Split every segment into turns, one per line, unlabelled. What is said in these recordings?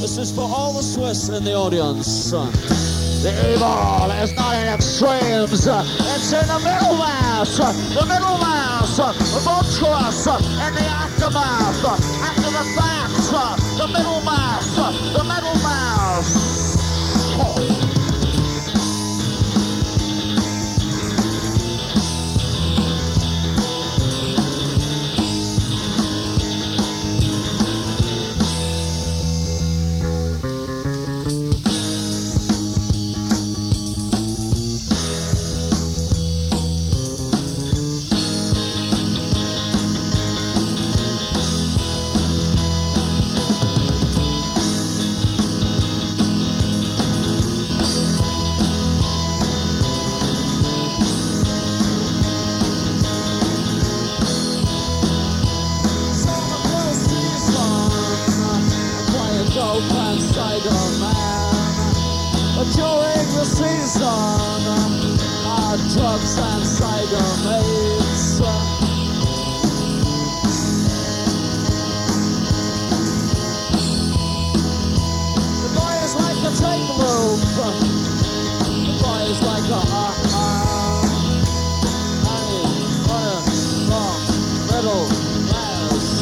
This is for all the Swiss in the audience. The evil is not in extremes, it's in the middle mass, vulturous in the aftermath, after the fact, the middle mass, the middle mass. Oh. During the season, drugs and cider mates. The boy is like a tape loop. The boy is like a middle class.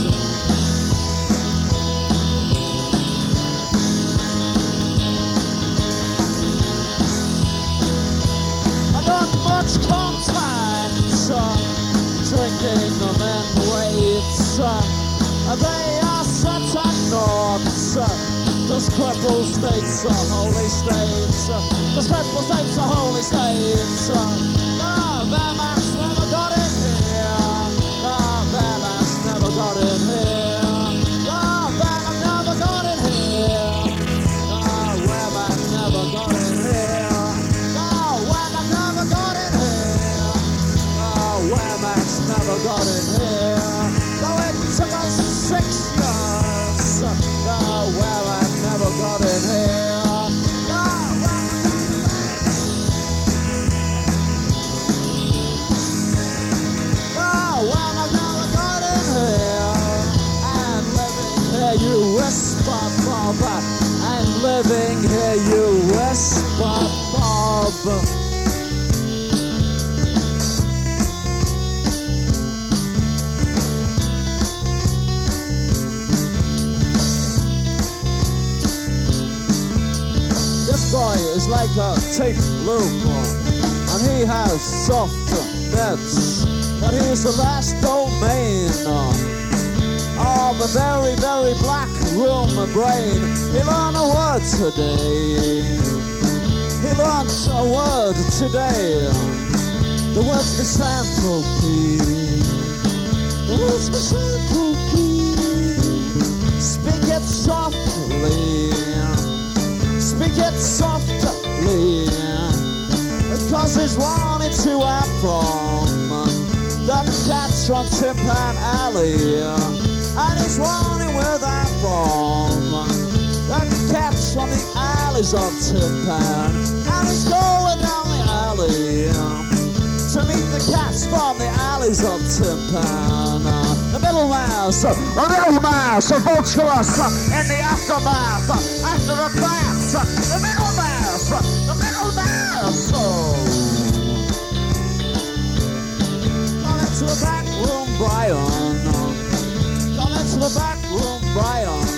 Much contact, drinking the men weights. They are such ignorance. Those crippled states are holy states. Those crippled states are holy states. Their mass never got in here. Their mass never got in here. Their never got in here. Their mass never got in here. Never got in here. Though it took us 6 years. Well, I never got in here. Well, I never got in here. And living here, you whisper, Bob. And living here, you whisper, Bob. Boy is like a tape loop, and he has soft beds, but he is the last domain of a very, very black room brain. He learned a word today. He learned a word today. The word's misanthropy. The word's misanthropy. Speak it softly. Speak it softly, because he's wanted to have from the cats from Timpan Alley, and he's wanting where that from the cats from the alleys of Timpan, and he's going down the alley to meet the cats from the alleys of Timpan. The middle mouse, vulturous in the aftermath, after the fact. The middle mass, the middle mass. Oh. Come into the back room, Brian. Come into the back room, Brian.